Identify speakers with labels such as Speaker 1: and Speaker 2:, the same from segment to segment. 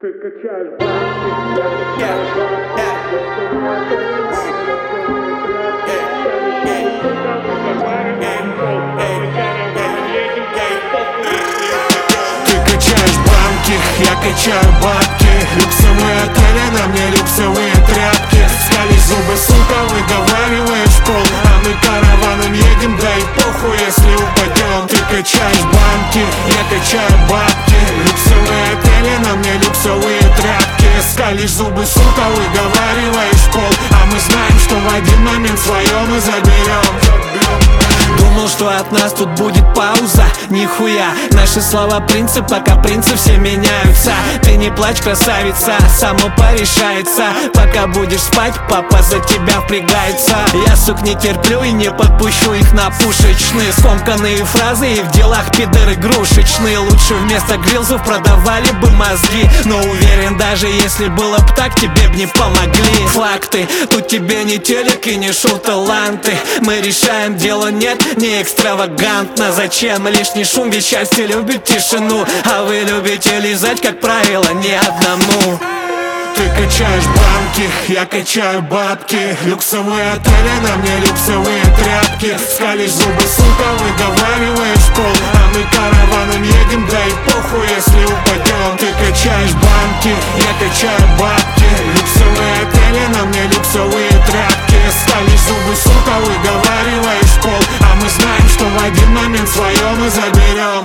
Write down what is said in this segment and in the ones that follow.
Speaker 1: Ты качаешь бабки, я качаю бабки, люксовые отели, на мне люксовые тряпки. Скали зубы, сука, выговариваешь пол, а мы караваном едем, да и похуй, если упадем. Ты качаешь бабки, я качаю бабки, люксовые отели, на мне люксовые тряпки. Скалишь зубы, сука, выговариваешь пол, а мы знаем, что в один момент свое мы заберем.
Speaker 2: Думал, что от нас тут будет пауза, нихуя. Наши слова принцип, пока принцы все меняются. Ты не плачь, красавица, само порешается. Пока будешь спать, папа за тебя впрягается. Я, сук, не терплю и не подпущу их на пушечные скомканные фразы и в делах пидоры игрушечные. Лучше вместо грилзов продавали бы мозги, но уверен, даже если было б так, тебе б не помогли. Факты, тут тебе не телек и не шоу-таланты. Мы решаем, дело нет, не экстравагантно. Зачем лишний шум, ведь счастье любит тишину, а вы любите лизать, как правило, не одному.
Speaker 1: Ты качаешь бабки, я качаю бабки, люксовые отели, на мне люксовые тряпки. Скалишь зубы, сука, выговариваешь пол, а мы караваном едем, да и похуй, если упадем. Ты качаешь бабки, я качаю бабки, люксовые отели, на мне люксовые тряпки. Скалишь зубы, сука, выговариваешь пол, а мы знаем, что в один момент свое мы заберем.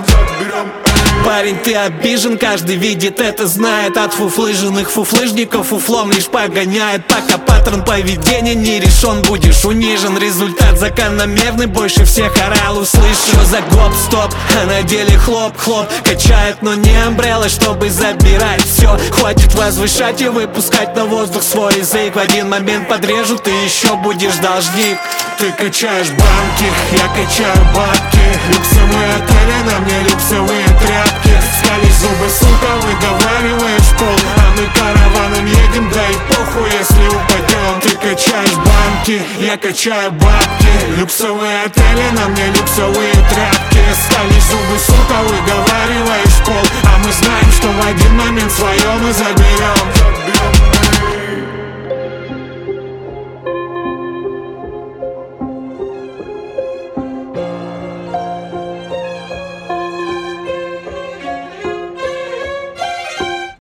Speaker 2: Парень, ты обижен, каждый видит это, знает. От фуфлыженных фуфлыжников фуфлом лишь погоняет. Пока паттерн поведения не решен, будешь унижен. Результат закономерный, больше всех орал услышь. Что за гоп-стоп, а на деле хлоп-хлоп. Качает, но не амбрелла, чтобы забирать все. Хватит возвышать и выпускать на воздух свой язык. В один момент подрежут, и еще будешь должник.
Speaker 1: Ты качаешь бабки, я качаю бабки, люксовые отели, на мне люксовые тряпки. Скалишь зубы, сука, выговариваешь пол, а мы караваном едем, да и похуй, если упадем. Ты качаешь бабки, я качаю бабки, люксовые отели, на мне люксовые тряпки. Скалишь зубы, сука, выговариваешь пол, а мы знаем, что в один момент свое мы заберем.